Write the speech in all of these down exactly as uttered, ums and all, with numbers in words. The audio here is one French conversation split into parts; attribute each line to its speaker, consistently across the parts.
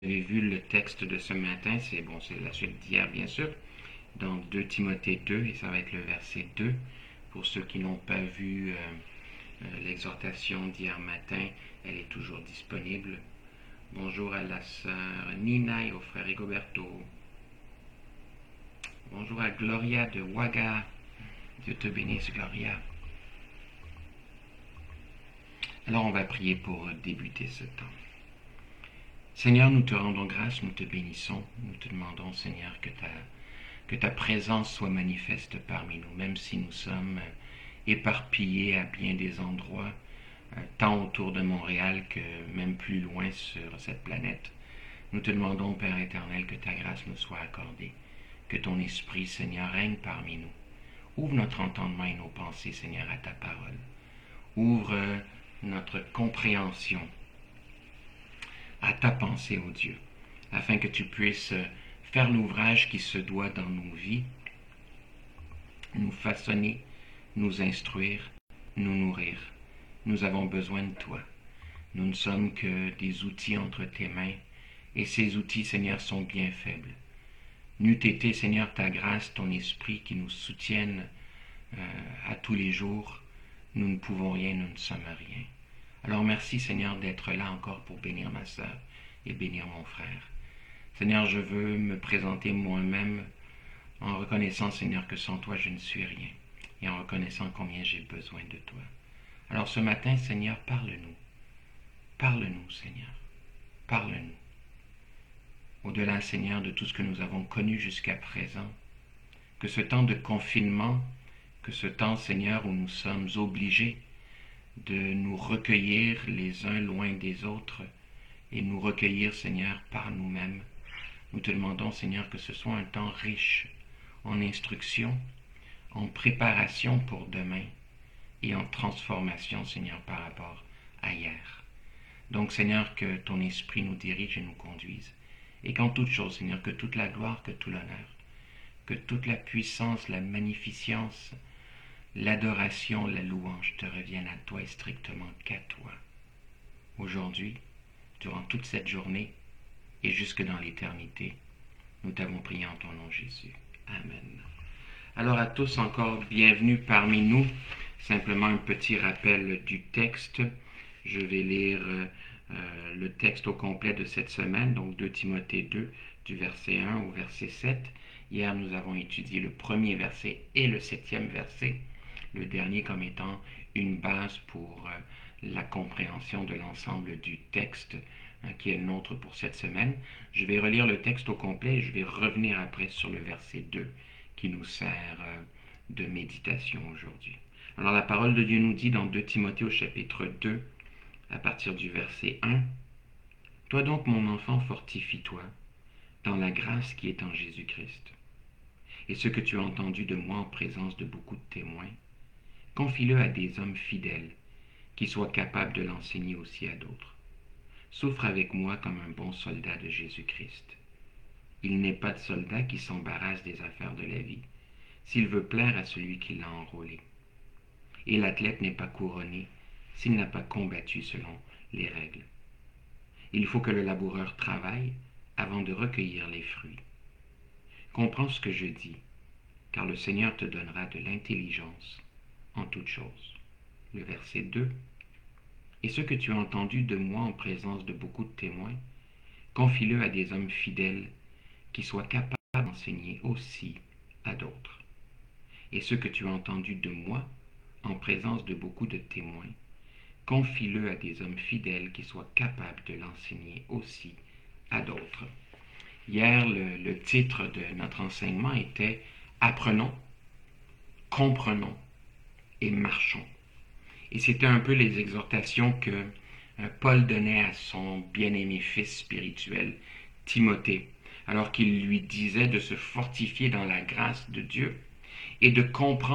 Speaker 1: Vous avez vu le texte de ce matin, c'est bon, c'est la suite d'hier bien sûr, dans deux Timothée deux, et ça va être le verset deux. Pour ceux qui n'ont pas vu euh, euh, l'exhortation d'hier matin, elle est toujours disponible. Bonjour à la sœur Nina et au frère Rigoberto. Bonjour à Gloria de Ouaga. Dieu te bénisse, Gloria. Alors on va prier pour débuter ce temps. Seigneur, nous te rendons grâce, nous te bénissons, nous te demandons, Seigneur, que ta, que ta présence soit manifeste parmi nous, même si nous sommes éparpillés à bien des endroits, tant autour de Montréal que même plus loin sur cette planète. Nous te demandons, Père éternel, que ta grâce nous soit accordée, que ton esprit, Seigneur, règne parmi nous. Ouvre notre entendement et nos pensées, Seigneur, à ta parole. Ouvre notre compréhension à ta pensée, ô Dieu, afin que tu puisses faire l'ouvrage qui se doit dans nos vies, nous façonner, nous instruire, nous nourrir. Nous avons besoin de toi. Nous ne sommes que des outils entre tes mains, et ces outils, Seigneur, sont bien faibles. N'eût été, Seigneur, ta grâce, ton esprit qui nous soutiennent euh, à tous les jours, nous ne pouvons rien, nous ne sommes rien. Alors merci, Seigneur, d'être là encore pour bénir ma sœur et bénir mon frère. Seigneur, je veux me présenter moi-même en reconnaissant, Seigneur, que sans toi, je ne suis rien, et en reconnaissant combien j'ai besoin de toi. Alors ce matin, Seigneur, parle-nous. Parle-nous, Seigneur. Parle-nous. Au-delà, Seigneur, de tout ce que nous avons connu jusqu'à présent, que ce temps de confinement, que ce temps, Seigneur, où nous sommes obligés de nous recueillir les uns loin des autres et nous recueillir, Seigneur, par nous-mêmes. Nous te demandons, Seigneur, que ce soit un temps riche en instruction, en préparation pour demain et en transformation, Seigneur, par rapport à hier. Donc, Seigneur, que ton esprit nous dirige et nous conduise, et qu'en toute chose, Seigneur, que toute la gloire, que tout l'honneur, que toute la puissance, la magnificence, l'adoration, la louange te reviennent à toi et strictement qu'à toi. Aujourd'hui, durant toute cette journée et jusque dans l'éternité, nous t'avons prié en ton nom, Jésus. Amen. Alors à tous encore, bienvenue parmi nous. Simplement un petit rappel du texte. Je vais lire euh, le texte au complet de cette semaine, donc deux Timothée deux, du verset un au verset sept. Hier, nous avons étudié le premier verset et le septième verset. Le dernier comme étant une base pour euh, la compréhension de l'ensemble du texte hein, qui est le nôtre pour cette semaine. Je vais relire le texte au complet et je vais revenir après sur le verset deux qui nous sert euh, de méditation aujourd'hui. Alors la parole de Dieu nous dit dans deux Timothée au chapitre deux, à partir du verset un, « Toi donc mon enfant, fortifie-toi dans la grâce qui est en Jésus-Christ. Et ce que tu as entendu de moi en présence de beaucoup de témoins, confie-le à des hommes fidèles, qui soient capables de l'enseigner aussi à d'autres. Souffre avec moi comme un bon soldat de Jésus-Christ. Il n'est pas de soldat qui s'embarrasse des affaires de la vie, s'il veut plaire à celui qui l'a enrôlé. Et l'athlète n'est pas couronné s'il n'a pas combattu selon les règles. Il faut que le laboureur travaille avant de recueillir les fruits. Comprends ce que je dis, car le Seigneur te donnera de l'intelligence en toutes choses. Le verset deux. Et ce que tu as entendu de moi en présence de beaucoup de témoins, confie-le à des hommes fidèles qui soient capables d'enseigner aussi à d'autres. Et ce que tu as entendu de moi en présence de beaucoup de témoins, confie-le à des hommes fidèles qui soient capables de l'enseigner aussi à d'autres. Hier, le, le titre de notre enseignement était « Apprenons, comprenons et marchons ». Et c'était un peu les exhortations que Paul donnait à son bien-aimé fils spirituel, Timothée, alors qu'il lui disait de se fortifier dans la grâce de Dieu et de comprendre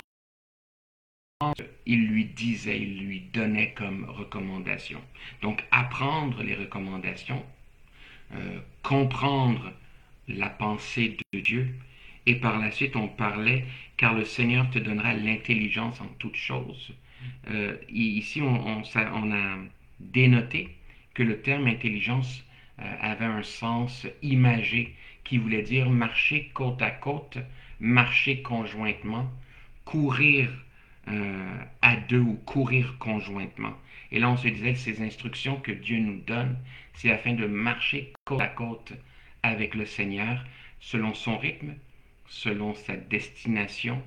Speaker 1: ce qu'il lui disait, il lui donnait comme recommandation. Donc apprendre les recommandations, euh, comprendre la pensée de Dieu, et par la suite on parlait « car le Seigneur te donnera l'intelligence en toutes choses ». Euh, ici, on, on, on a dénoté que le terme intelligence euh, avait un sens imagé qui voulait dire marcher côte à côte, marcher conjointement, courir euh, à deux ou courir conjointement. Et là, on se disait que ces instructions que Dieu nous donne, c'est afin de marcher côte à côte avec le Seigneur, selon son rythme, selon sa destination,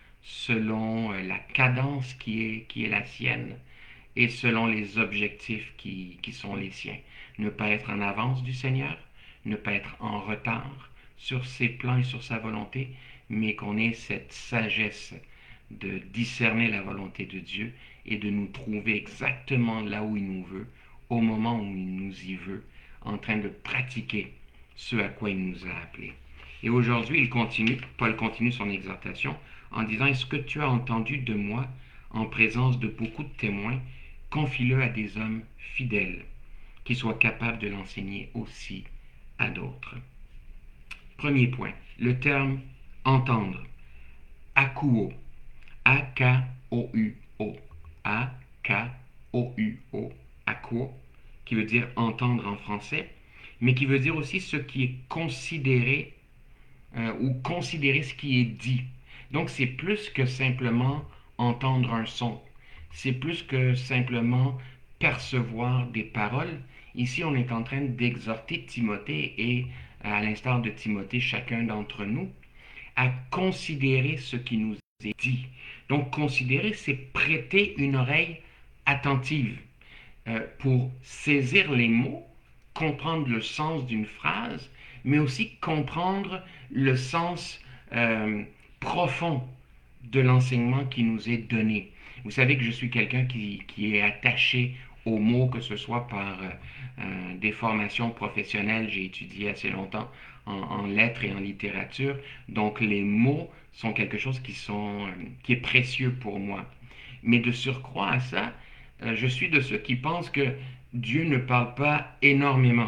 Speaker 1: selon euh, la cadence qui est, qui est la sienne et selon les objectifs qui, qui sont les siens. Ne pas être en avance du Seigneur, ne pas être en retard sur ses plans et sur sa volonté, mais qu'on ait cette sagesse de discerner la volonté de Dieu et de nous trouver exactement là où il nous veut, au moment où il nous y veut, en train de pratiquer ce à quoi il nous a appelés. Et aujourd'hui, il continue, Paul continue son exhortation en disant « Est-ce que tu as entendu de moi en présence de beaucoup de témoins? Confie-le à des hommes fidèles, qui soient capables de l'enseigner aussi à d'autres. » Premier point, le terme « entendre ». Akuo. A K O U O. A K O U O. Akuo, qui veut dire entendre en français, mais qui veut dire aussi ce qui est considéré euh, ou considérer ce qui est dit. Donc c'est plus que simplement entendre un son. C'est plus que simplement percevoir des paroles. Ici, on est en train d'exhorter Timothée et, à l'instar de Timothée, chacun d'entre nous, à considérer ce qui nous est dit. Donc, considérer, c'est prêter une oreille attentive euh, pour saisir les mots, comprendre le sens d'une phrase, mais aussi comprendre le sens euh, profond de l'enseignement qui nous est donné. Vous savez que je suis quelqu'un qui, qui est attaché aux mots, que ce soit par euh, des formations professionnelles. J'ai étudié assez longtemps en, en lettres et en littérature. Donc les mots sont quelque chose qui, sont, euh, qui est précieux pour moi. Mais de surcroît à ça, euh, je suis de ceux qui pensent que Dieu ne parle pas énormément.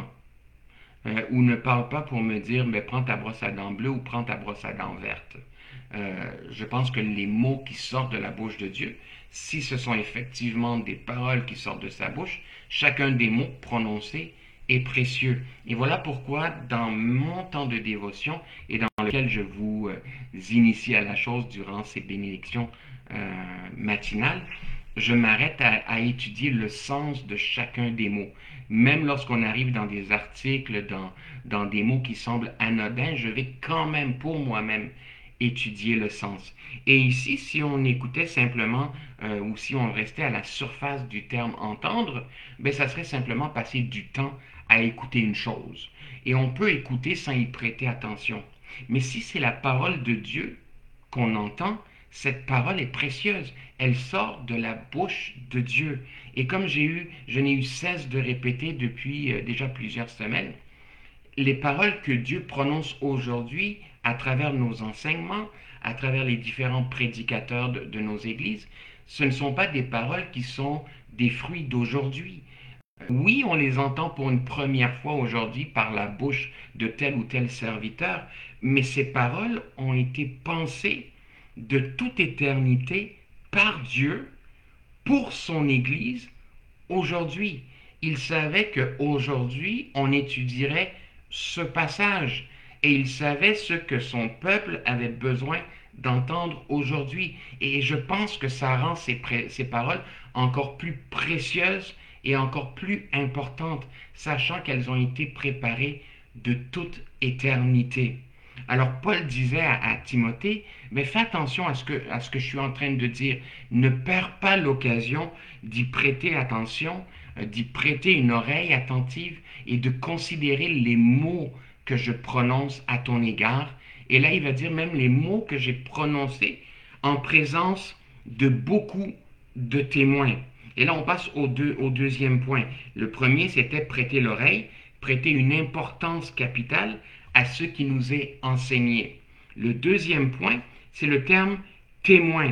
Speaker 1: Euh, ou ne parle pas pour me dire ben, prends ta brosse à dents bleue ou prends ta brosse à dents verte. Euh, je pense que les mots qui sortent de la bouche de Dieu, si ce sont effectivement des paroles qui sortent de sa bouche, chacun des mots prononcés est précieux. Et voilà pourquoi dans mon temps de dévotion et dans lequel je vous euh, initie à la chose durant ces bénédictions euh, matinales, je m'arrête à, à étudier le sens de chacun des mots. Même lorsqu'on arrive dans des articles, dans, dans des mots qui semblent anodins, je vais quand même pour moi-même étudier le sens. Et ici, si on écoutait simplement, euh, ou si on restait à la surface du terme entendre, ben ça serait simplement passer du temps à écouter une chose. Et on peut écouter sans y prêter attention. Mais si c'est la parole de Dieu qu'on entend, cette parole est précieuse. Elle sort de la bouche de Dieu. Et comme j'ai eu, je n'ai eu cesse de répéter depuis euh, déjà plusieurs semaines, les paroles que Dieu prononce aujourd'hui à travers nos enseignements, à travers les différents prédicateurs de, de nos églises, ce ne sont pas des paroles qui sont des fruits d'aujourd'hui. Oui, on les entend pour une première fois aujourd'hui par la bouche de tel ou tel serviteur, mais ces paroles ont été pensées de toute éternité par Dieu pour son Église aujourd'hui. Il savait qu'aujourd'hui, on étudierait ce passage et il savait ce que son peuple avait besoin d'entendre aujourd'hui. Et je pense que ça rend ces, ces paroles encore plus précieuses et encore plus importantes, sachant qu'elles ont été préparées de toute éternité. Alors Paul disait à, à Timothée, mais fais attention à ce, que, à ce que je suis en train de dire. Ne perds pas l'occasion d'y prêter attention, d'y prêter une oreille attentive et de considérer les mots que je prononce à ton égard. Et là, il va dire même les mots que j'ai prononcés en présence de beaucoup de témoins. Et là, on passe au, deux, au deuxième point. Le premier, c'était prêter l'oreille, prêter une importance capitale à ce qui nous est enseigné. Le deuxième point, c'est le terme témoin.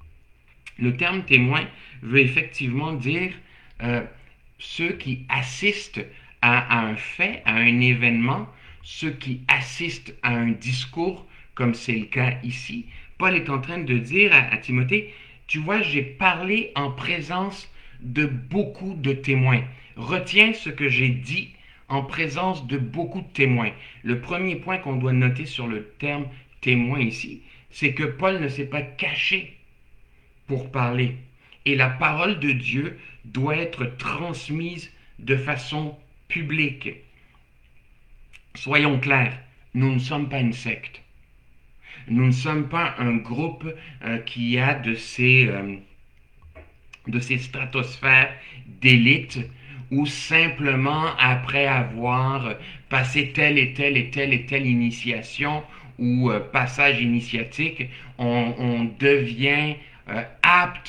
Speaker 1: Le terme témoin veut effectivement dire euh, ceux qui assistent à, à un fait, à un événement, ceux qui assistent à un discours, comme c'est le cas ici. Paul est en train de dire à, à Timothée, tu vois, j'ai parlé en présence de beaucoup de témoins. Retiens ce que j'ai dit en présence de beaucoup de témoins. Le premier point qu'on doit noter sur le terme témoin ici, c'est que Paul ne s'est pas caché pour parler. Et la parole de Dieu doit être transmise de façon publique. Soyons clairs, nous ne sommes pas une secte. Nous ne sommes pas un groupe euh, qui a de ces, euh, de ces stratosphères d'élite où simplement après avoir passé telle et telle et telle et telle initiation ou euh, passage initiatique, on, on devient euh, apte,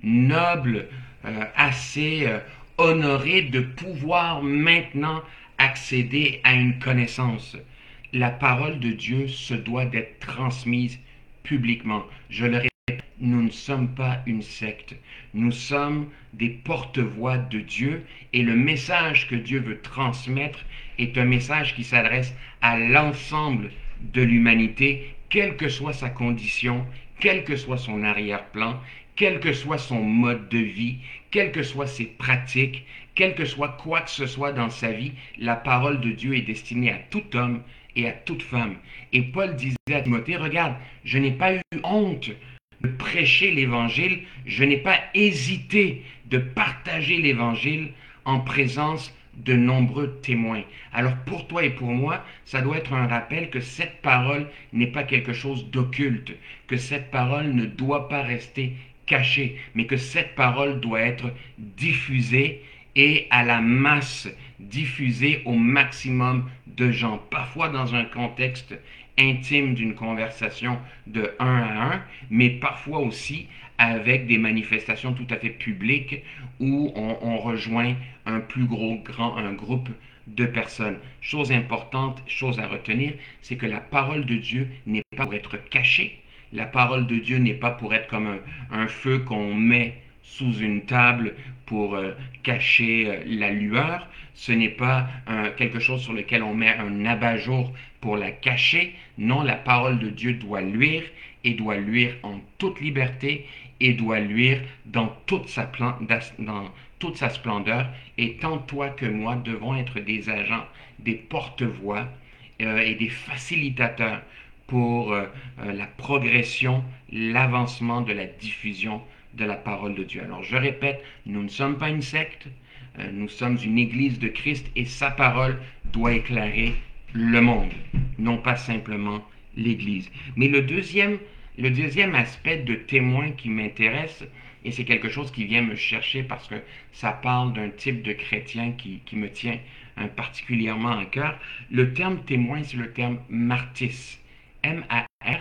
Speaker 1: noble, euh, assez euh, honoré de pouvoir maintenant accéder à une connaissance. La parole de Dieu se doit d'être transmise publiquement. Je le répète, nous ne sommes pas une secte. Nous sommes des porte-voix de Dieu et le message que Dieu veut transmettre est un message qui s'adresse à l'ensemble de l'humanité, quelle que soit sa condition, quel que soit son arrière-plan, quel que soit son mode de vie, quelles que soient ses pratiques, quel que soit quoi que ce soit dans sa vie, la parole de Dieu est destinée à tout homme et à toute femme. Et Paul disait à Timothée, regarde, je n'ai pas eu honte de prêcher l'Évangile, je n'ai pas hésité de partager l'Évangile en présence de nombreux témoins. Alors pour toi et pour moi, ça doit être un rappel que cette parole n'est pas quelque chose d'occulte, que cette parole ne doit pas rester cachée, mais que cette parole doit être diffusée et à la masse, diffusée au maximum de gens, parfois dans un contexte intime d'une conversation de un à un, mais parfois aussi avec des manifestations tout à fait publiques où on, on rejoint un plus gros grand, un groupe de personnes. Chose importante, chose à retenir, c'est que la parole de Dieu n'est pas pour être cachée. La parole de Dieu n'est pas pour être comme un, un feu qu'on met sous une table pour euh, cacher euh, la lueur. Ce n'est pas euh, quelque chose sur lequel on met un abat-jour pour la cacher. Non, la parole de Dieu doit luire et doit luire en toute liberté et doit luire dans toute sa, plan- dans toute sa splendeur. Et tant toi que moi devons être des agents, des porte-voix euh, et des facilitateurs pour euh, euh, la progression, l'avancement de la diffusion de la parole de Dieu. Alors je répète, nous ne sommes pas une secte, euh, nous sommes une église de Christ et sa parole doit éclairer le monde, non pas simplement l'église. Mais le deuxième, le deuxième aspect de témoin qui m'intéresse, et c'est quelque chose qui vient me chercher parce que ça parle d'un type de chrétien qui, qui me tient hein, particulièrement à cœur, le terme témoin, c'est le terme martys. M A R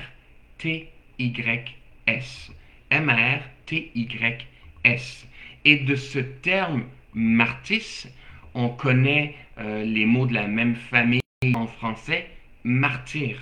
Speaker 1: T Y S. M A R T Y S. Et de ce terme martys, on connaît euh, les mots de la même famille en français, martyr,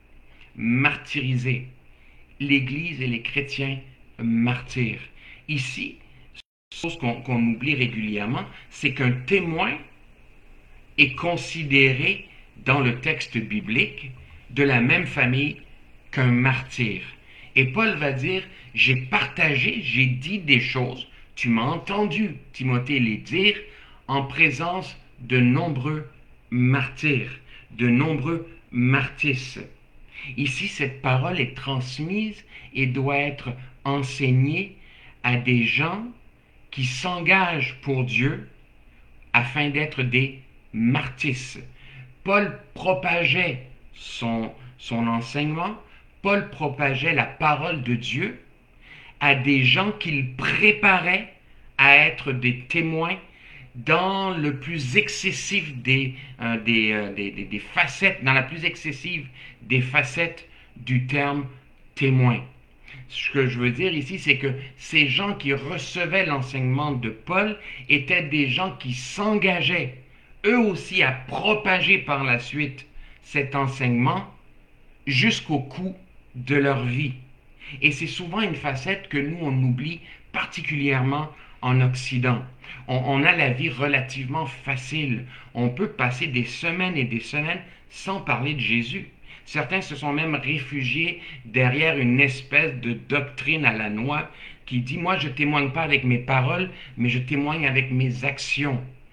Speaker 1: martyrisé. L'Église et les chrétiens martyrs. Ici, chose qu'on qu'on oublie régulièrement, c'est qu'un témoin est considéré dans le texte biblique de la même famille qu'un martyr. Et Paul va dire, j'ai partagé, j'ai dit des choses, tu m'as entendu, Timothée, les dire en présence de nombreux martyrs, de nombreux martys. Ici, cette parole est transmise et doit être enseignée à des gens qui s'engagent pour Dieu afin d'être des martys. Paul propageait son, son enseignement, Paul propageait la parole de Dieu à des gens qu'il préparait à être des témoins dans le plus excessif des, euh, des, euh, des, des, des facettes, dans la plus excessive des facettes du terme témoin. Ce que je veux dire ici, c'est que ces gens qui recevaient l'enseignement de Paul étaient des gens qui s'engageaient, eux aussi, à propager par la suite cet enseignement jusqu'au coût de leur vie. Et c'est souvent une facette que nous, on oublie particulièrement en Occident. On, on a la vie relativement facile. On peut passer des semaines et des semaines sans parler de Jésus. Certains se sont même réfugiés derrière une espèce de doctrine à la noix qui dit « Moi, je témoigne pas avec mes paroles, mais je témoigne avec mes actions. »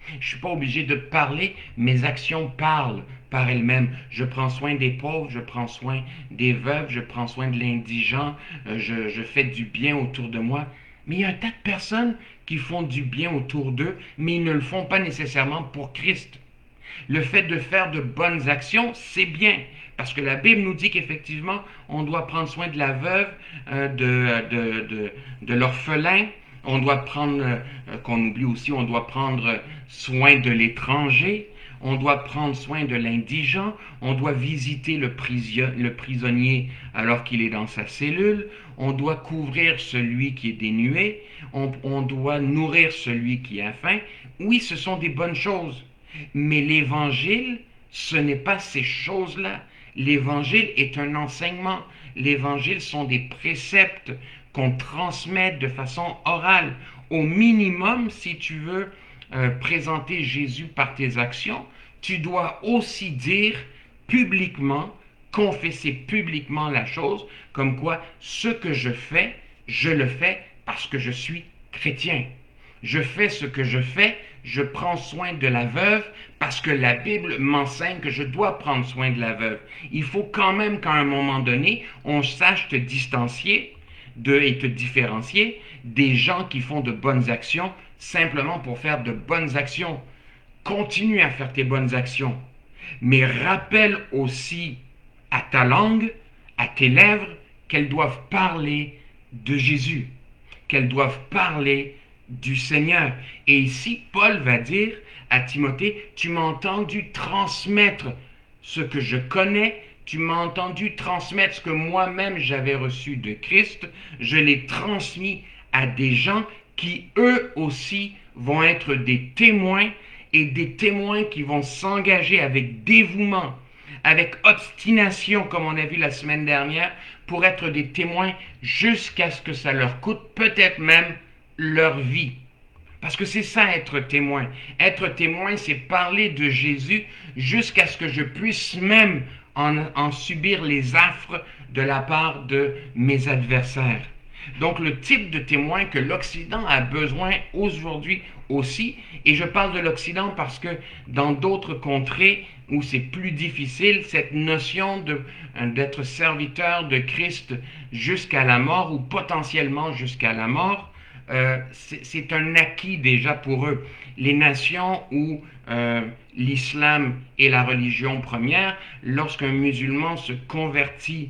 Speaker 1: Je ne suis pas obligé de parler, mes actions parlent par elles-mêmes. Je prends soin des pauvres, je prends soin des veuves, je prends soin de l'indigent, euh, je, je fais du bien autour de moi. Mais il y a un tas de personnes qui font du bien autour d'eux, mais ils ne le font pas nécessairement pour Christ. Le fait de faire de bonnes actions, c'est bien. Parce que la Bible nous dit qu'effectivement, on doit prendre soin de la veuve, euh, de, de, de, de l'orphelin. On doit prendre, euh, qu'on oublie aussi, on doit prendre soin de l'étranger. On doit prendre soin de l'indigent. On doit visiter le, prisio- le prisonnier alors qu'il est dans sa cellule. On doit couvrir celui qui est dénué. On, on doit nourrir celui qui a faim. Oui, ce sont des bonnes choses. Mais l'Évangile, ce n'est pas ces choses-là. L'Évangile est un enseignement. L'Évangile sont des préceptes qu'on transmet de façon orale. Au minimum, si tu veux euh, présenter Jésus par tes actions, tu dois aussi dire publiquement, confesser publiquement la chose, comme quoi ce que je fais, je le fais parce que je suis chrétien. Je fais ce que je fais, je prends soin de la veuve parce que la Bible m'enseigne que je dois prendre soin de la veuve. Il faut quand même qu'à un moment donné, on sache te distancier de, et te différencier des gens qui font de bonnes actions simplement pour faire de bonnes actions. Continue à faire tes bonnes actions, mais rappelle aussi à ta langue, à tes lèvres, qu'elles doivent parler de Jésus, qu'elles doivent parler du Seigneur. Et ici, Paul va dire à Timothée, tu m'as entendu transmettre ce que je connais, tu m'as entendu transmettre ce que moi-même j'avais reçu de Christ, je l'ai transmis à des gens qui eux aussi vont être des témoins et des témoins qui vont s'engager avec dévouement, avec obstination, comme on a vu la semaine dernière, pour être des témoins jusqu'à ce que ça leur coûte peut-être même leur vie. Parce que c'est ça être témoin. Être témoin, c'est parler de Jésus jusqu'à ce que je puisse même en, en subir les affres de la part de mes adversaires. Donc le type de témoin que l'Occident a besoin aujourd'hui aussi, et je parle de l'Occident parce que dans d'autres contrées où c'est plus difficile, cette notion de, d'être serviteur de Christ jusqu'à la mort ou potentiellement jusqu'à la mort, euh, c'est, c'est un acquis déjà pour eux. Les nations où euh, l'islam est la religion première, lorsqu'un musulman se convertit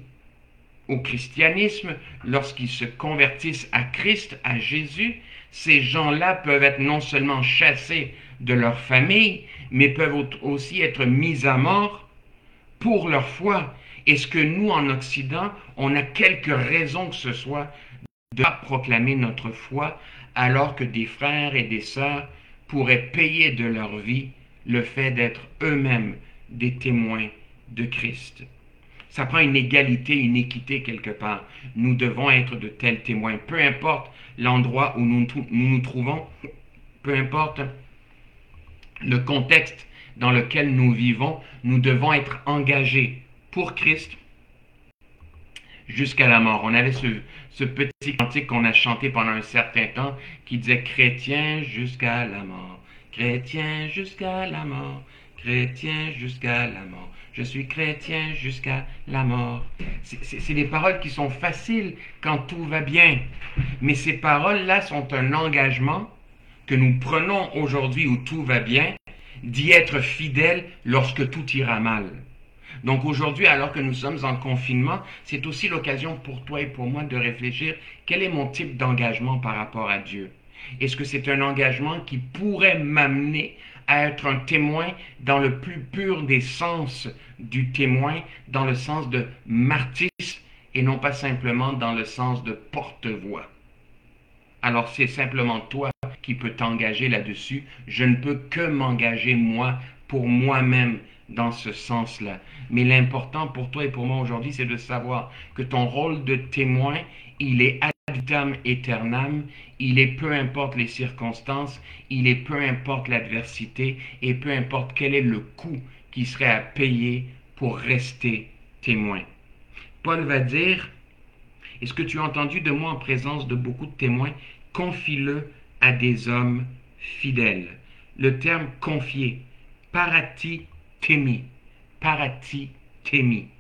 Speaker 1: au christianisme, lorsqu'ils se convertissent à Christ, à Jésus, ces gens-là peuvent être non seulement chassés de leur famille, mais peuvent aussi être mis à mort pour leur foi. Est-ce que nous, en Occident, on a quelque raison que ce soit de proclamer notre foi, alors que des frères et des sœurs pourraient payer de leur vie le fait d'être eux-mêmes des témoins de Christ? Ça prend une égalité, une équité quelque part. Nous devons être de tels témoins. Peu importe l'endroit où nous nous, nous trouvons, peu importe le contexte dans lequel nous vivons, nous devons être engagés pour Christ jusqu'à la mort. On avait ce, ce petit cantique qu'on a chanté pendant un certain temps qui disait « Chrétien jusqu'à la mort, chrétien jusqu'à la mort, chrétien jusqu'à la mort. Je suis chrétien jusqu'à la mort. » C'est, c'est, c'est des paroles qui sont faciles quand tout va bien. Mais ces paroles-là sont un engagement que nous prenons aujourd'hui où tout va bien, d'y être fidèle lorsque tout ira mal. Donc aujourd'hui, alors que nous sommes en confinement, c'est aussi l'occasion pour toi et pour moi de réfléchir quel est mon type d'engagement par rapport à Dieu. Est-ce que c'est un engagement qui pourrait m'amener à être un témoin dans le plus pur des sens du témoin, dans le sens de martyrs et non pas simplement dans le sens de porte-voix? Alors c'est simplement toi qui peux t'engager là-dessus. Je ne peux que m'engager moi pour moi-même dans ce sens-là. Mais l'important pour toi et pour moi aujourd'hui, c'est de savoir que ton rôle de témoin, il est ad vitam aeternam, il est peu importe les circonstances, il est peu importe l'adversité et peu importe quel est le coût qui serait à payer pour rester témoin. Paul va dire, « Est-ce que tu as entendu de moi en présence de beaucoup de témoins? Confie-le à des hommes fidèles. » le terme confier. Paratithemi. Paratithemi.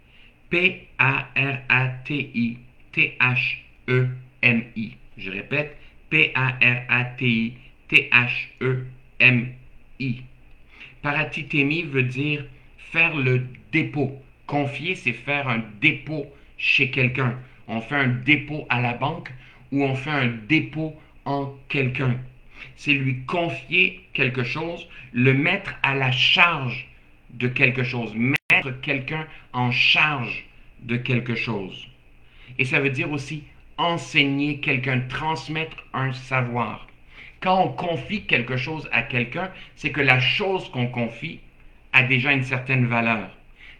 Speaker 1: P A R A T I T H E M I. Je répète, P A R A T I T H E M I. Paratithemi veut dire faire le dépôt. Confier, c'est faire un dépôt chez quelqu'un. On fait un dépôt à la banque ou on fait un dépôt en quelqu'un. C'est lui confier quelque chose, le mettre à la charge de quelque chose, mettre quelqu'un en charge de quelque chose. Et ça veut dire aussi enseigner quelqu'un, transmettre un savoir. Quand on confie quelque chose à quelqu'un, c'est que la chose qu'on confie a déjà une certaine valeur.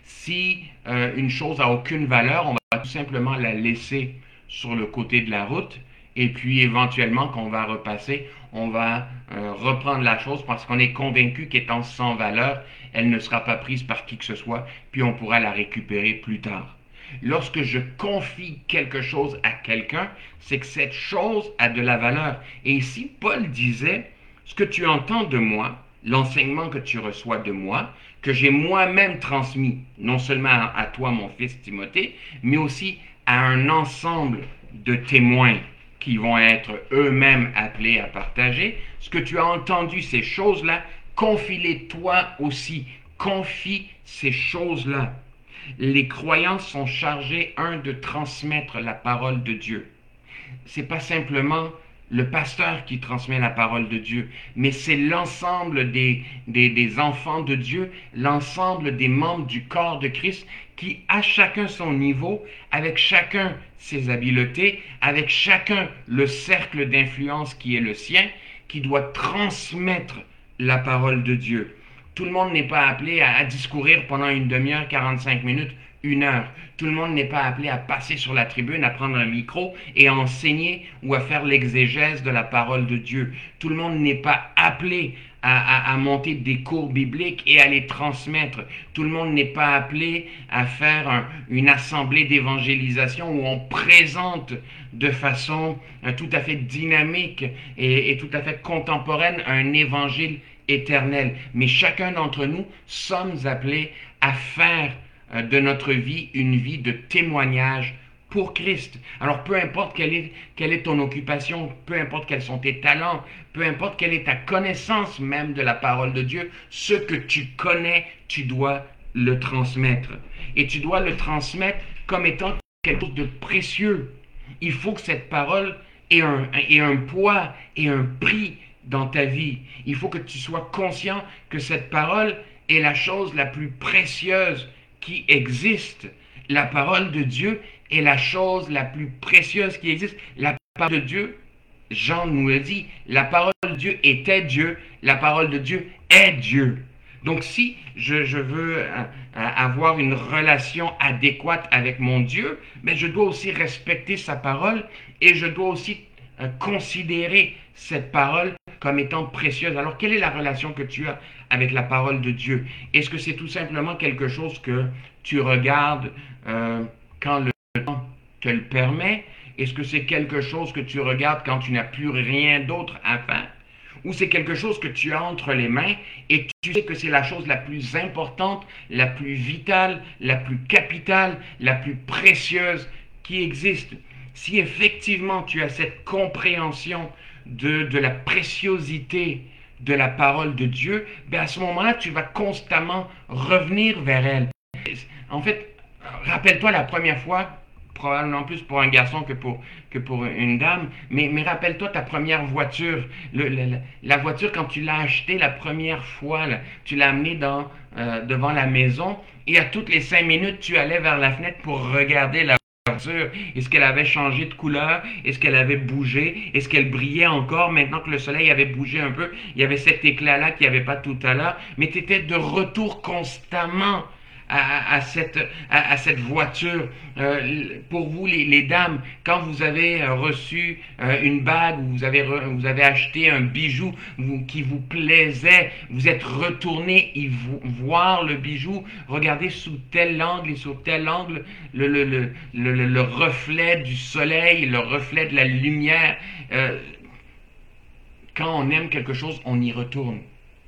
Speaker 1: Si euh, une chose n'a aucune valeur, on va tout simplement la laisser sur le côté de la route et puis éventuellement quand on va repasser, on va euh, reprendre la chose parce qu'on est convaincu qu'étant sans valeur, elle ne sera pas prise par qui que ce soit, puis on pourra la récupérer plus tard. Lorsque je confie quelque chose à quelqu'un, c'est que cette chose a de la valeur. Et ici, Paul disait, ce que tu entends de moi, l'enseignement que tu reçois de moi, que j'ai moi-même transmis, non seulement à toi, mon fils Timothée, mais aussi à un ensemble de témoins qui vont être eux-mêmes appelés à partager. Ce que tu as entendu, ces choses-là, confie-les toi aussi. Confie ces choses-là. Les croyants sont chargés, un, de transmettre la parole de Dieu. C'est pas simplement le pasteur qui transmet la parole de Dieu, mais c'est l'ensemble des, des, des enfants de Dieu, l'ensemble des membres du corps de Christ qui, à chacun son niveau, avec chacun ses habiletés, avec chacun le cercle d'influence qui est le sien, qui doit transmettre la parole de Dieu. Tout le monde n'est pas appelé à, à discourir pendant une demi-heure, quarante-cinq minutes, une heure. Tout le monde n'est pas appelé à passer sur la tribune, à prendre un micro et à enseigner ou à faire l'exégèse de la parole de Dieu. Tout le monde n'est pas appelé à, à, à monter des cours bibliques et à les transmettre. Tout le monde n'est pas appelé à faire un, une assemblée d'évangélisation où on présente de façon euh, tout à fait dynamique et, et tout à fait contemporaine un évangile éternel. Mais chacun d'entre nous sommes appelés à faire de notre vie une vie de témoignage pour Christ. Alors peu importe quelle est, quelle est ton occupation, peu importe quels sont tes talents, peu importe quelle est ta connaissance même de la parole de Dieu, ce que tu connais, tu dois le transmettre. Et tu dois le transmettre comme étant quelque chose de précieux. Il faut que cette parole ait un, ait un poids et un prix dans ta vie. Il faut que tu sois conscient que cette parole est la chose la plus précieuse qui existe. La parole de Dieu est la chose la plus précieuse qui existe. La parole de Dieu, Jean nous le dit, la parole de Dieu était Dieu, la parole de Dieu est Dieu. Donc si je, je veux euh, avoir une relation adéquate avec mon Dieu, ben je dois aussi respecter sa parole et je dois aussi euh, considérer cette parole comme étant précieuse. Alors, quelle est la relation que tu as avec la parole de Dieu? Est-ce que c'est tout simplement quelque chose que tu regardes euh, quand le temps te le permet? Est-ce que c'est quelque chose que tu regardes quand tu n'as plus rien d'autre à faire? Ou c'est quelque chose que tu as entre les mains et tu sais que c'est la chose la plus importante, la plus vitale, la plus capitale, la plus précieuse qui existe? Si effectivement tu as cette compréhension de, de la préciosité de la parole de Dieu, ben à ce moment-là, tu vas constamment revenir vers elle. En fait, rappelle-toi la première fois, probablement plus pour un garçon que pour, que pour une dame, mais, mais rappelle-toi ta première voiture. Le, le, la voiture, quand tu l'as achetée la première fois, là, tu l'as amenée dans, euh, devant la maison et à toutes les cinq minutes, tu allais vers la fenêtre pour regarder la voiture. Est-ce qu'elle avait changé de couleur? Est-ce qu'elle avait bougé? Est-ce qu'elle brillait encore maintenant que le soleil avait bougé un peu? Il y avait cet éclat-là qu'il n'y avait pas tout à l'heure. Mais tu étais de retour constamment à, à, cette, à, à cette voiture. Euh, pour vous, les, les dames, quand vous avez reçu euh, une bague, ou vous avez, re, vous avez acheté un bijou vous, qui vous plaisait, vous êtes retourné y vo voir le bijou, regardez sous tel angle et sur tel angle le, le, le, le, le reflet du soleil, le reflet de la lumière. Euh, quand on aime quelque chose, on y retourne.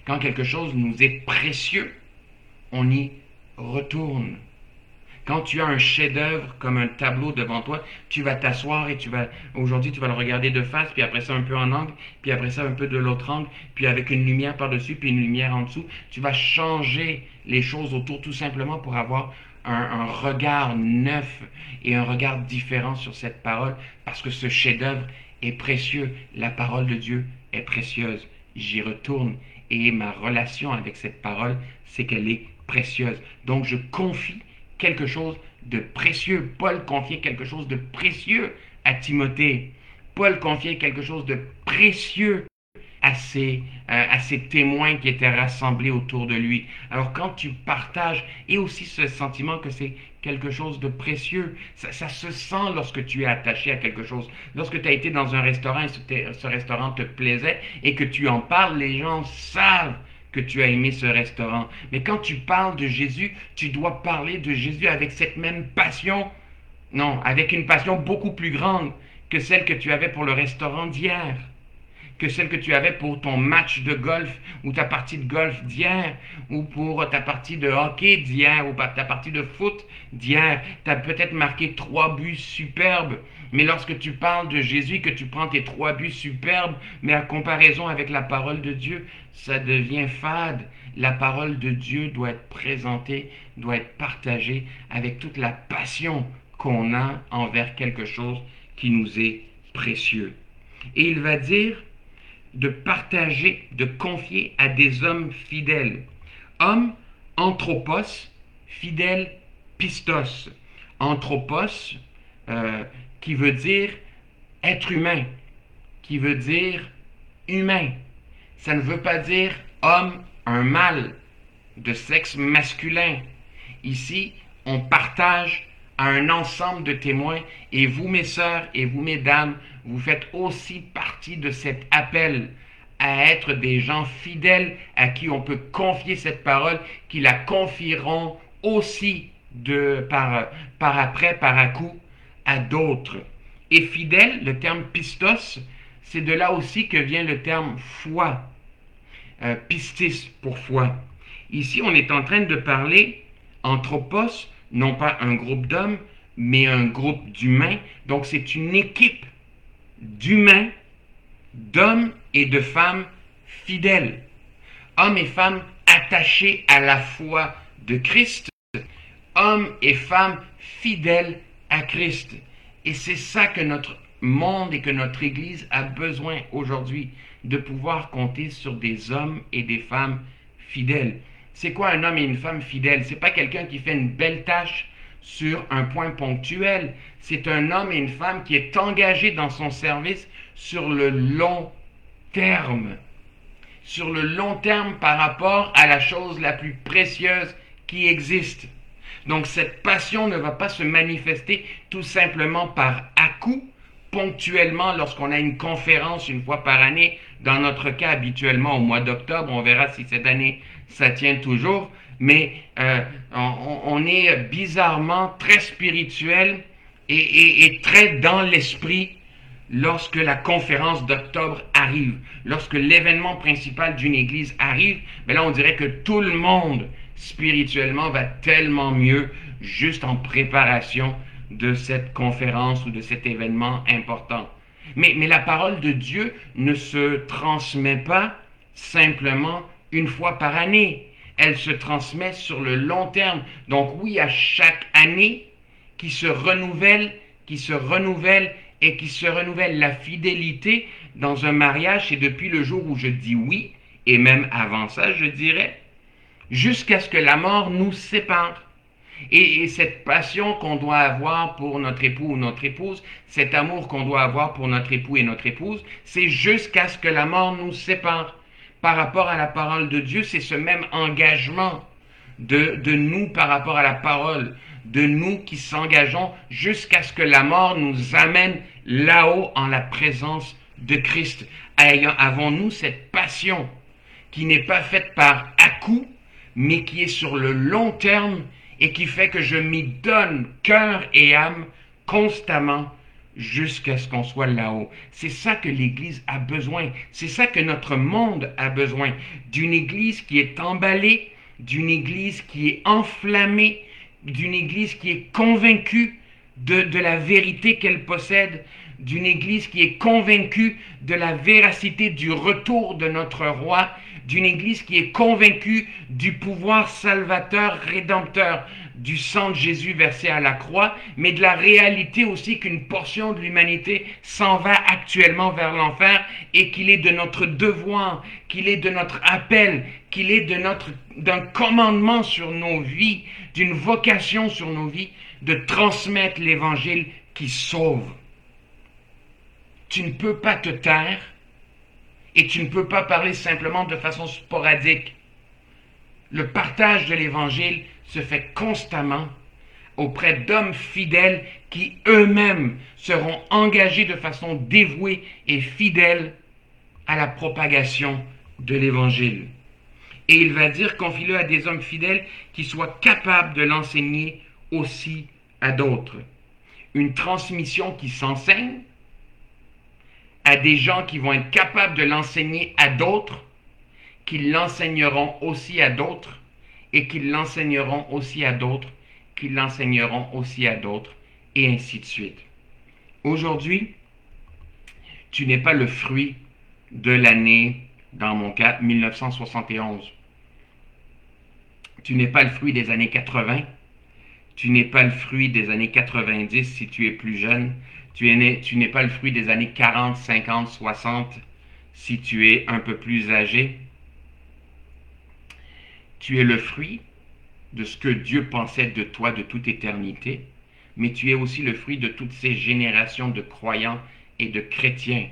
Speaker 1: Quand quelque chose nous est précieux, on y retourne. Quand tu as un chef-d'œuvre comme un tableau devant toi, tu vas t'asseoir et tu vas, aujourd'hui tu vas le regarder de face, puis après ça un peu en angle, puis après ça un peu de l'autre angle, puis avec une lumière par-dessus, puis une lumière en dessous. Tu vas changer les choses autour tout simplement pour avoir un, un regard neuf et un regard différent sur cette parole, parce que ce chef-d'œuvre est précieux. La parole de Dieu est précieuse. J'y retourne et ma relation avec cette parole, c'est qu'elle est précieuse. Donc je confie quelque chose de précieux. Paul confiait quelque chose de précieux à Timothée. Paul confiait quelque chose de précieux à ses, euh, à ses témoins qui étaient rassemblés autour de lui. Alors quand tu partages, et aussi ce sentiment que c'est quelque chose de précieux, ça, ça se sent lorsque tu es attaché à quelque chose. Lorsque tu as été dans un restaurant et ce, ce restaurant te plaisait et que tu en parles, les gens savent que tu as aimé ce restaurant. Mais quand tu parles de Jésus, tu dois parler de Jésus avec cette même passion, non, avec une passion beaucoup plus grande que celle que tu avais pour le restaurant d'hier, que celle que tu avais pour ton match de golf ou ta partie de golf d'hier, ou pour ta partie de hockey d'hier, ou ta partie de foot d'hier. Tu as peut-être marqué trois buts superbes, mais lorsque tu parles de Jésus, que tu prends tes trois buts superbes, mais à comparaison avec la parole de Dieu, ça devient fade. La parole de Dieu doit être présentée, doit être partagée avec toute la passion qu'on a envers quelque chose qui nous est précieux. Et il va dire de partager, de confier à des hommes fidèles. Homme, anthropos, fidèle, pistos. Anthropos, euh, qui veut dire être humain, qui veut dire humain. Ça ne veut pas dire homme, un mâle, de sexe masculin. Ici, on partage à un ensemble de témoins, et vous, mes sœurs, et vous, mesdames, vous faites aussi partie de cet appel à être des gens fidèles à qui on peut confier cette parole, qui la confieront aussi de, par, par après, par à coup, à d'autres. Et fidèle, le terme pistos, c'est de là aussi que vient le terme foi, euh, pistis pour foi. Ici, on est en train de parler anthropos, non pas un groupe d'hommes, mais un groupe d'humains. Donc c'est une équipe d'humains, d'hommes et de femmes fidèles. Hommes et femmes attachés à la foi de Christ. Hommes et femmes fidèles à Christ. Et c'est ça que notre monde et que notre Église a besoin aujourd'hui, de pouvoir compter sur des hommes et des femmes fidèles. C'est quoi un homme et une femme fidèles? C'est pas quelqu'un qui fait une belle tâche sur un point ponctuel. C'est un homme et une femme qui est engagé dans son service sur le long terme. Sur le long terme par rapport à la chose la plus précieuse qui existe. Donc cette passion ne va pas se manifester tout simplement par à-coup, ponctuellement lorsqu'on a une conférence une fois par année. Dans notre cas, habituellement au mois d'octobre, on verra si cette année ça tient toujours, mais euh, on, on est bizarrement très spirituel et, et, et très dans l'esprit lorsque la conférence d'octobre arrive. Lorsque l'événement principal d'une église arrive, ben là on dirait que tout le monde spirituellement va tellement mieux juste en préparation de cette conférence ou de cet événement important. Mais, mais la parole de Dieu ne se transmet pas simplement une fois par année. Elle se transmet sur le long terme. Donc oui, à chaque année qui se renouvelle, qui se renouvelle et qui se renouvelle. La fidélité dans un mariage, c'est depuis le jour où je dis oui, et même avant ça, je dirais, jusqu'à ce que la mort nous sépare. Et, et cette passion qu'on doit avoir pour notre époux ou notre épouse, cet amour qu'on doit avoir pour notre époux et notre épouse, c'est jusqu'à ce que la mort nous sépare. Par rapport à la parole de Dieu, c'est ce même engagement de, de nous par rapport à la parole, de nous qui s'engageons jusqu'à ce que la mort nous amène là-haut en la présence de Christ. Avons-nous cette passion qui n'est pas faite par à-coup, mais qui est sur le long terme et qui fait que je m'y donne cœur et âme constamment jusqu'à ce qu'on soit là-haut. C'est ça que l'Église a besoin. C'est ça que notre monde a besoin. D'une Église qui est emballée, d'une Église qui est enflammée, d'une Église qui est convaincue de, de la vérité qu'elle possède, d'une Église qui est convaincue de la véracité du retour de notre roi, d'une Église qui est convaincue du pouvoir salvateur, rédempteur du sang de Jésus versé à la croix, mais de la réalité aussi qu'une portion de l'humanité s'en va actuellement vers l'enfer et qu'il est de notre devoir, qu'il est de notre appel, qu'il est de notre, d'un commandement sur nos vies, d'une vocation sur nos vies, de transmettre l'Évangile qui sauve. Tu ne peux pas te taire et tu ne peux pas parler simplement de façon sporadique. Le partage de l'Évangile se fait constamment auprès d'hommes fidèles qui eux-mêmes seront engagés de façon dévouée et fidèle à la propagation de l'Évangile. Et il va dire, confie-le à des hommes fidèles qui soient capables de l'enseigner aussi à d'autres. Une transmission qui s'enseigne à des gens qui vont être capables de l'enseigner à d'autres, qui l'enseigneront aussi à d'autres, et qui l'enseigneront aussi à d'autres, qui l'enseigneront aussi à d'autres, et ainsi de suite. Aujourd'hui, tu n'es pas le fruit de l'année, dans mon cas, mille neuf cent soixante et onze. Tu n'es pas le fruit des années quatre-vingts. Tu n'es pas le fruit des années quatre-vingt-dix si tu es plus jeune. Tu n'es, tu n'es pas le fruit des années quarante, cinquante, soixante si tu es un peu plus âgé. Tu es le fruit de ce que Dieu pensait de toi de toute éternité, mais tu es aussi le fruit de toutes ces générations de croyants et de chrétiens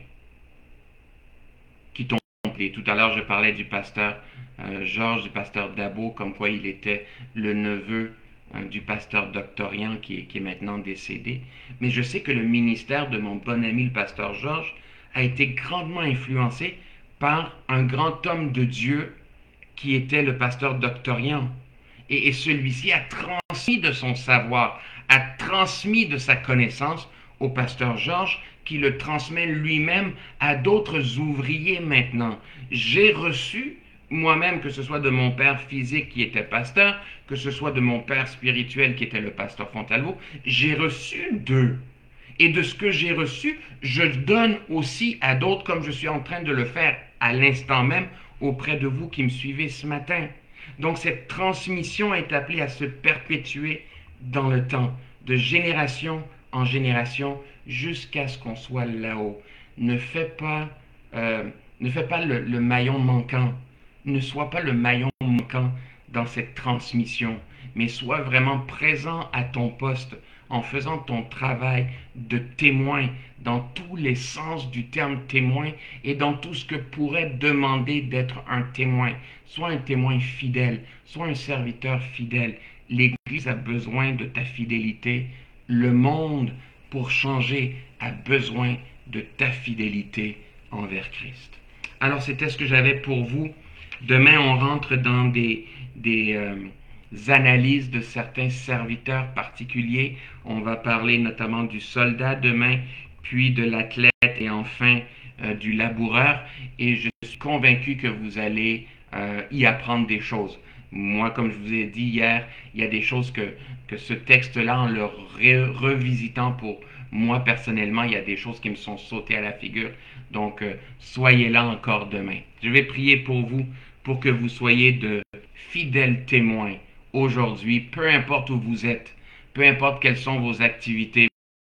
Speaker 1: qui t'ont appelé. Tout à l'heure, je parlais du pasteur euh, Georges, du pasteur Dabo, comme quoi il était le neveu euh, du pasteur Doctorian qui est, qui est maintenant décédé. Mais je sais que le ministère de mon bon ami, le pasteur Georges, a été grandement influencé par un grand homme de Dieu qui était le pasteur Doctorian. Et, et celui-ci a transmis de son savoir, a transmis de sa connaissance au pasteur Georges, qui le transmet lui-même à d'autres ouvriers maintenant. J'ai reçu, moi-même, que ce soit de mon père physique qui était pasteur, que ce soit de mon père spirituel qui était le pasteur Fontalvo, j'ai reçu d'eux. Et de ce que j'ai reçu, je le donne aussi à d'autres, comme je suis en train de le faire à l'instant même auprès de vous qui me suivez ce matin. Donc cette transmission est appelée à se perpétuer dans le temps, de génération en génération, jusqu'à ce qu'on soit là-haut. Ne fais pas, euh, ne fais pas le, le maillon manquant. Ne sois pas le maillon manquant dans cette transmission, mais sois vraiment présent à ton poste en faisant ton travail de témoin dans tous les sens du terme témoin et dans tout ce que pourrait demander d'être un témoin. Sois un témoin fidèle, sois un serviteur fidèle. L'Église a besoin de ta fidélité. Le monde, pour changer, a besoin de ta fidélité envers Christ. Alors, c'était ce que j'avais pour vous. Demain, on rentre dans des, des euh, analyses de certains serviteurs particuliers. On va parler notamment du soldat demain, puis de l'athlète et enfin euh, du laboureur. Et je suis convaincu que vous allez euh, y apprendre des choses. Moi, comme je vous ai dit hier, il y a des choses que, que ce texte-là, en le re revisitant pour moi personnellement, il y a des choses qui me sont sautées à la figure. Donc, euh, soyez là encore demain. Je vais prier pour vous, pour que vous soyez de fidèles témoins aujourd'hui, peu importe où vous êtes, peu importe quelles sont vos activités.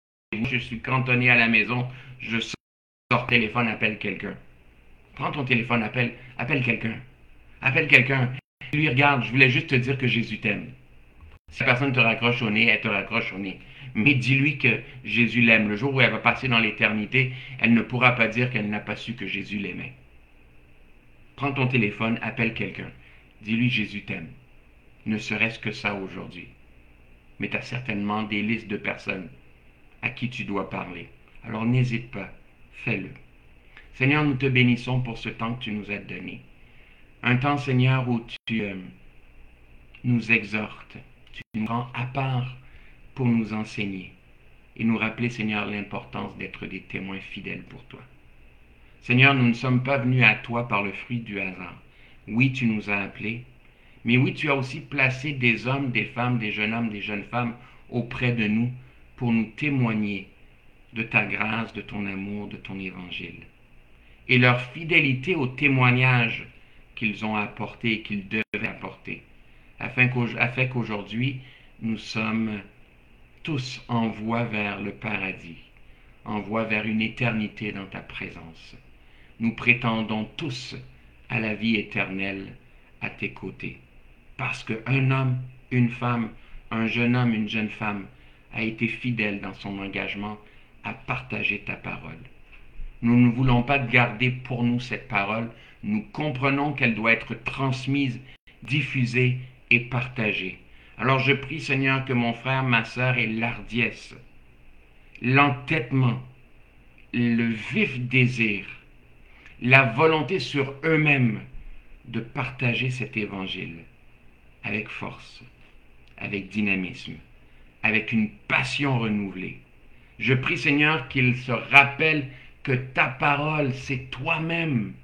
Speaker 1: Je suis cantonné à la maison, je sors téléphone, appelle quelqu'un. Prends ton téléphone, appelle, appelle quelqu'un. Appelle quelqu'un. Lui, regarde, je voulais juste te dire que Jésus t'aime. Si la personne te raccroche au nez, elle te raccroche au nez. Mais dis-lui que Jésus l'aime. Le jour où elle va passer dans l'éternité, elle ne pourra pas dire qu'elle n'a pas su que Jésus l'aimait. Prends ton téléphone, appelle quelqu'un. Dis-lui Jésus t'aime. Ne serait-ce que ça aujourd'hui. Mais tu as certainement des listes de personnes à qui tu dois parler. Alors n'hésite pas, fais-le. Seigneur, nous te bénissons pour ce temps que tu nous as donné. Un temps, Seigneur, où tu euh, nous exhortes, tu nous rends à part pour nous enseigner. et nous rappeler, Seigneur, l'importance d'être des témoins fidèles pour toi. Seigneur, nous ne sommes pas venus à toi par le fruit du hasard. Oui, tu nous as appelés, mais oui, tu as aussi placé des hommes, des femmes, des jeunes hommes, des jeunes femmes auprès de nous pour nous témoigner de ta grâce, de ton amour, de ton évangile. Et leur fidélité au témoignage qu'ils ont apporté et qu'ils devaient apporter, afin qu'aujourd'hui, nous sommes tous en voie vers le paradis, en voie vers une éternité dans ta présence. Nous prétendons tous à la vie éternelle à tes côtés, parce qu'un homme, une femme, un jeune homme, une jeune femme a été fidèle dans son engagement à partager ta parole. Nous ne voulons pas garder pour nous cette parole, nous comprenons qu'elle doit être transmise, diffusée et partagée. Alors je prie, Seigneur, que mon frère, ma sœur ait l'ardiesse, l'entêtement, le vif désir, la volonté sur eux-mêmes de partager cet évangile avec force, avec dynamisme, avec une passion renouvelée. Je prie, Seigneur, qu'ils se rappellent que ta parole, c'est toi-même.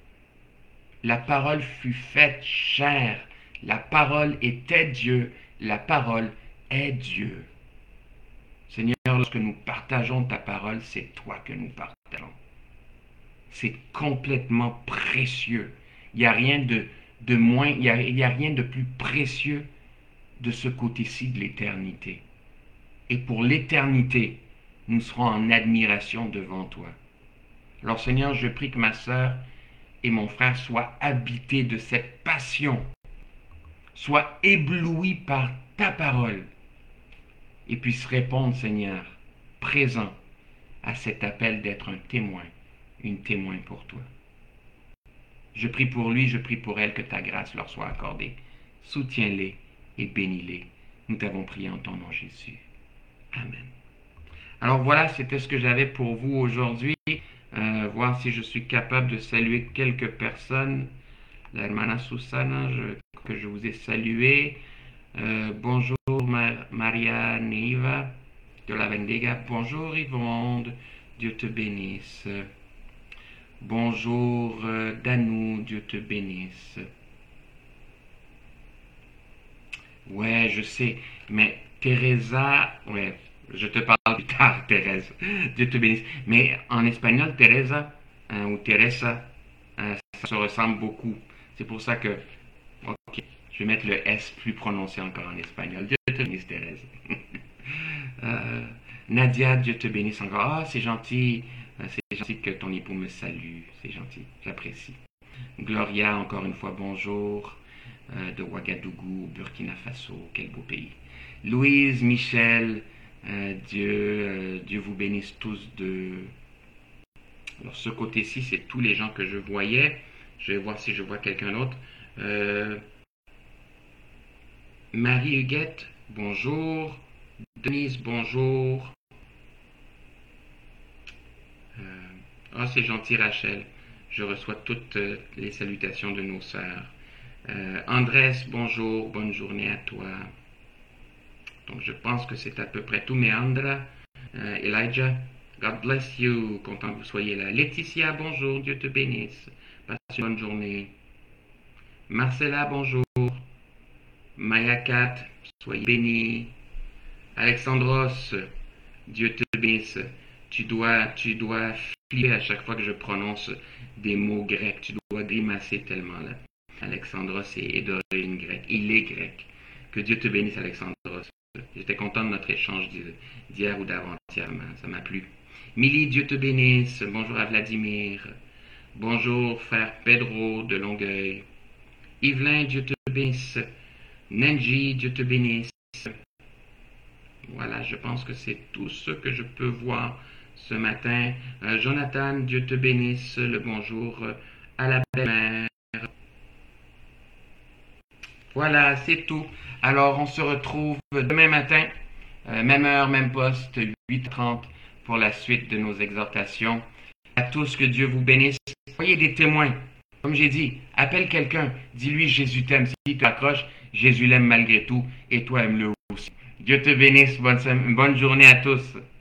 Speaker 1: La parole fut faite chair. La parole était Dieu. La parole est Dieu. Seigneur, lorsque nous partageons ta parole, c'est toi que nous partageons. C'est complètement précieux. Il n'y a rien de, de moins, il n'y a, il y a rien de plus précieux de ce côté-ci de l'éternité. Et pour l'éternité, nous serons en admiration devant toi. Alors Seigneur, je prie que ma sœur et mon frère soient habités de cette passion, soient éblouis par ta parole et puissent répondre, Seigneur, présent à cet appel d'être un témoin, une témoin pour toi. Je prie pour lui, je prie pour elle, que ta grâce leur soit accordée. Soutiens-les et bénis-les. Nous t'avons prié en ton nom, Jésus. Amen. Alors voilà, c'était ce que j'avais pour vous aujourd'hui. Euh, voir si je suis capable de saluer quelques personnes. La hermana Susana, je, que je vous ai salué. Euh, bonjour Mar Maria Neiva, Dieu la bendiga. Bonjour Yvonne, Dieu te bénisse. Bonjour euh, Danou, Dieu te bénisse. Ouais, je sais, mais Teresa, ouais, je te parle plus tard, Thérèse. Dieu te bénisse. Mais en espagnol, Teresa hein, ou Teresa, hein, ça se ressemble beaucoup. C'est pour ça que, ok, je vais mettre le S plus prononcé encore en espagnol. Dieu te bénisse, Thérèse. euh, Nadia, Dieu te bénisse encore. Ah, c'est gentil. C'est gentil que ton époux me salue. C'est gentil. J'apprécie. Gloria, encore une fois, bonjour. Euh, de Ouagadougou, Burkina Faso. Quel beau pays. Louise, Michel, euh, Dieu, euh, Dieu vous bénisse tous de... Alors, ce côté-ci, c'est tous les gens que je voyais. Je vais voir si je vois quelqu'un d'autre. Euh, Marie-Huguette, bonjour. Denise, bonjour. Euh, oh, c'est gentil, Rachel. Je reçois toutes euh, les salutations de nos sœurs. Euh, Andrés, bonjour. Bonne journée à toi. Donc, je pense que c'est à peu près tout. Meandra, euh, Elijah, God bless you. Content que vous soyez là. Laetitia, bonjour. Dieu te bénisse. Passe une bonne journée. Marcella, bonjour. Mayakat, soyez bénis. Alexandros, Dieu te bénisse. Tu dois, tu dois flipper à chaque fois que je prononce des mots grecs. Tu dois grimacer tellement là. Alexandros est d'origine grecque. Il est grec. Que Dieu te bénisse, Alexandros. J'étais content de notre échange d'hier ou d'avant-hier. Ça m'a plu. Milly, Dieu te bénisse. Bonjour à Vladimir. Bonjour, frère Pedro de Longueuil. Yvelin, Dieu te bénisse. Nenji, Dieu te bénisse. Voilà, je pense que c'est tout ce que je peux voir ce matin. Euh, Jonathan, Dieu te bénisse. Le bonjour à la belle-mère. Voilà, c'est tout. Alors, on se retrouve demain matin, euh, même heure, même poste, huit heures trente, pour la suite de nos exhortations. À tous, que Dieu vous bénisse. Soyez des témoins. Comme j'ai dit, appelle quelqu'un, dis-lui Jésus t'aime. S'il te raccroche, Jésus l'aime malgré tout, et toi aime-le aussi. Dieu te bénisse, bonne, bonne journée à tous.